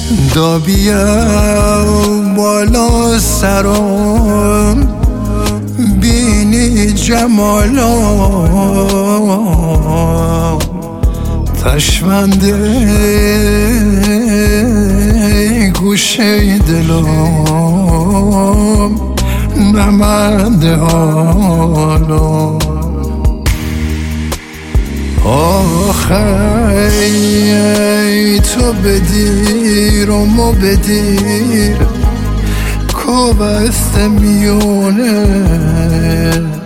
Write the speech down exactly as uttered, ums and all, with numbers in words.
دا بیا بالا سرم بینی جمالم تشمنده گوشه دلم نمنده حالم آخه تو بدیر و ما بدیر کو بست میونه